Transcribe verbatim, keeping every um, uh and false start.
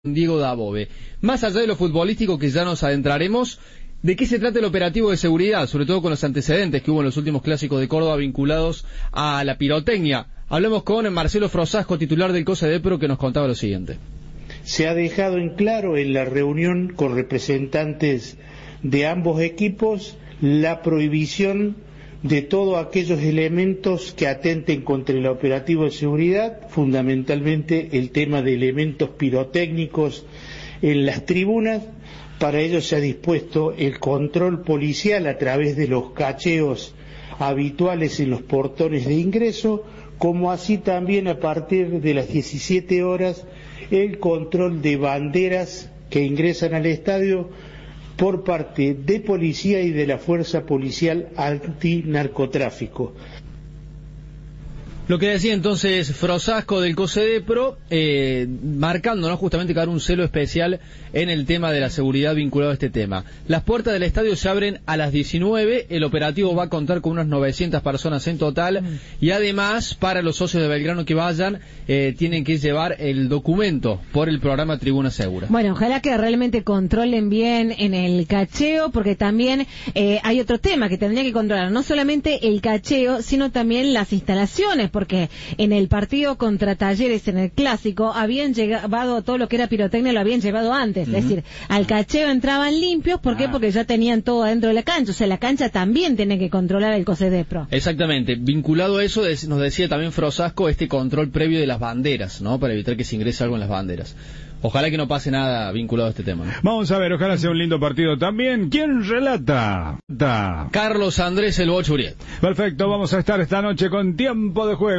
Diego Dabove. Más allá de lo futbolístico, que ya nos adentraremos, ¿de qué se trata el operativo de seguridad? Sobre todo con los antecedentes que hubo en los últimos clásicos de Córdoba vinculados a la pirotecnia. Hablamos con Marcelo Frosasco, titular del COSEDEPRO, que nos contaba lo siguiente. Se ha dejado en claro en la reunión con representantes de ambos equipos la prohibición de todos aquellos elementos que atenten contra el operativo de seguridad, fundamentalmente el tema de elementos pirotécnicos en las tribunas. Para ello se ha dispuesto el control policial a través de los cacheos habituales en los portones de ingreso, como así también a partir de las diecisiete horas el control de banderas que ingresan al estadio por parte de policía y de la Fuerza Policial Antinarcotráfico. Lo que decía entonces Frosasco del COSEDEPRO, eh, marcando, ¿no?, justamente que habrá un celo especial en el tema de la seguridad vinculado a este tema. Las puertas del estadio se abren a las diecinueve, el operativo va a contar con unas novecientas personas en total, y además, para los socios de Belgrano que vayan, eh, tienen que llevar el documento por el programa Tribuna Segura. Bueno, ojalá que realmente controlen bien en el cacheo, porque también eh, hay otro tema que tendría que controlar, no solamente el cacheo, sino también las instalaciones, porque en el partido contra Talleres, en el clásico, habían llevado todo lo que era pirotecnia, lo habían llevado antes, uh-huh. Es decir, al cacheo entraban limpios. ¿Por qué? Ah. Porque ya tenían todo adentro de la cancha, o sea, la cancha también tiene que controlar el COSEDEPRO. Exactamente, vinculado a eso, nos decía también Frosasco este control previo de las banderas, ¿no?, para evitar que se ingrese algo en las banderas. Ojalá que no pase nada vinculado a este tema, ¿no? Vamos a ver, ojalá sea un lindo partido también. ¿Quién relata? Da. Carlos Andrés El Bocho Uriet. Perfecto, vamos a estar esta noche con Tiempo de Juego.